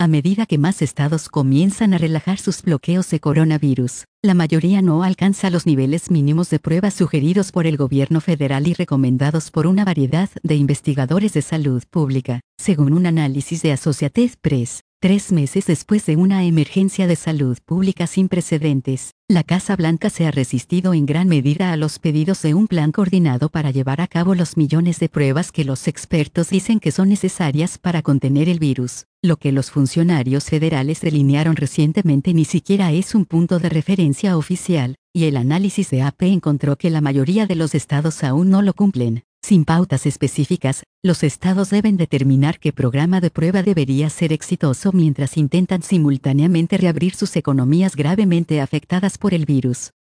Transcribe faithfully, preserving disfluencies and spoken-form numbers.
A medida que más estados comienzan a relajar sus bloqueos de coronavirus, la mayoría no alcanza los niveles mínimos de pruebas sugeridos por el gobierno federal y recomendados por una variedad de investigadores de salud pública, según un análisis de Associated Press. Tres meses después de una emergencia de salud pública sin precedentes, la Casa Blanca se ha resistido en gran medida a los pedidos de un plan coordinado para llevar a cabo los millones de pruebas que los expertos dicen que son necesarias para contener el virus. Lo que los funcionarios federales delinearon recientemente ni siquiera es un punto de referencia oficial, y el análisis de A P encontró que la mayoría de los estados aún no lo cumplen. Sin pautas específicas, los estados deben determinar qué programa de prueba debería ser exitoso mientras intentan simultáneamente reabrir sus economías gravemente afectadas por el virus.